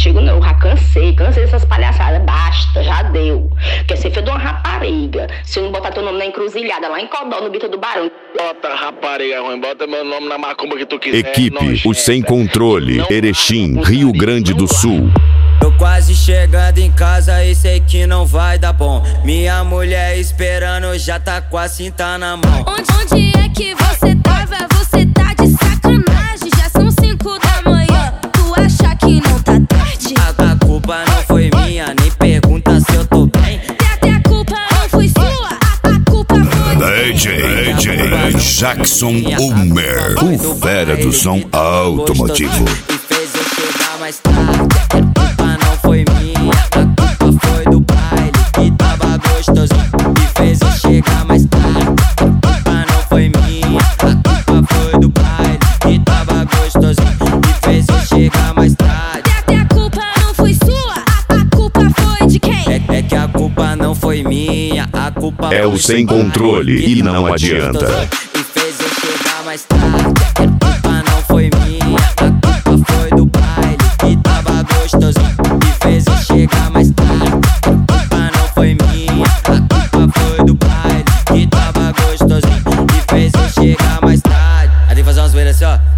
contigo não, eu já cansei dessas palhaçadas, basta, já deu. Quer ser filho de uma rapariga, se eu não botar teu nome na encruzilhada, lá em Codó, no Bito do Barão. Bota rapariga ruim, bota meu nome na macumba que tu quiser. Equipe Os Sem Controle, Erechim, Rio Grande do Sul. Tô quase chegando em casa e sei que não vai dar bom. Minha mulher esperando, já tá com a cinta na mão. Onde é que você tava? Você tá de sacanagem. Já são 5 da manhã, tu acha que não tá tarde? A culpa não foi minha, nem pergunta se eu tô bem. Até a culpa não foi sua, a culpa foi DJ Jackson Ulmer, o fera do som automotivo. E fez eu chegar mais tarde. A culpa não foi minha, a culpa foi do baile que tava gostosinho. E fez eu chegar mais tarde. A culpa não foi minha, a culpa foi do baile que tava gostosinho. E fez eu chegar mais tarde. Até a culpa não foi sua, a culpa foi de quem? É que a culpa não foi minha, a culpa É o Sem Controle e não adianta. E fez eu chegar mais tarde. A culpa não foi minha, a culpa foi do baile que tava gostosinho. E fez eu chegar mais tarde. A culpa não foi minha, a culpa foi do baile que tava gostosinho. E fez eu chegar mais tarde. Aí tem que fazer umas zoeiras assim, ó.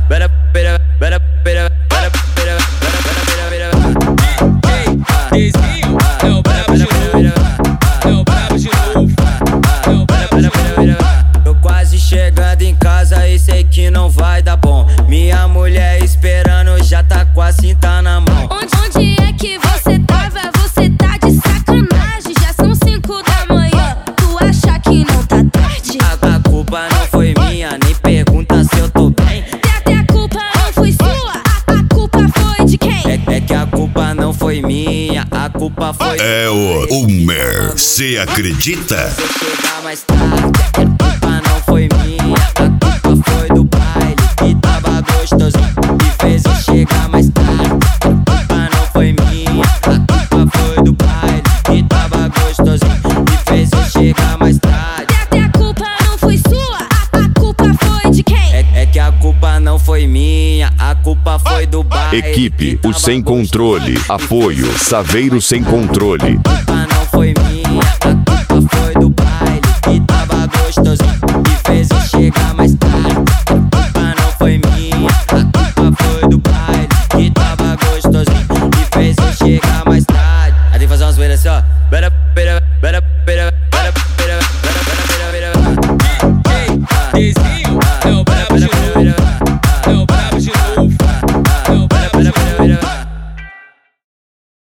Tô quase chegando em casa e sei que não vai dar bom. Minha mulher esperando, já tá com a cinta na mão. Onde é que você tava? Você tá de sacanagem. Já são 5 da manhã, tu acha que não tá tarde? A culpa não foi minha, nem pergunta se eu tô bem. Até a culpa não foi sua, a culpa foi de quem? É que a culpa não foi minha, a culpa foi É o Ulmer, cê acredita? Se eu chegar mais tarde, a culpa não foi minha, a culpa foi do baile que tava gostosinho. E fez eu chegar mais tarde. A culpa não foi minha, a culpa foi do baile que tava gostosinho. E fez eu chegar mais tarde. Até a culpa não foi sua, a culpa foi de quem? É que a culpa não foi minha, a culpa foi do baile. Equipe Os Sem Controle, apoio Saveiro Sem Controle. A culpa não foi minha, a culpa foi do baile que tava gostosinho. E fez eu chegar mais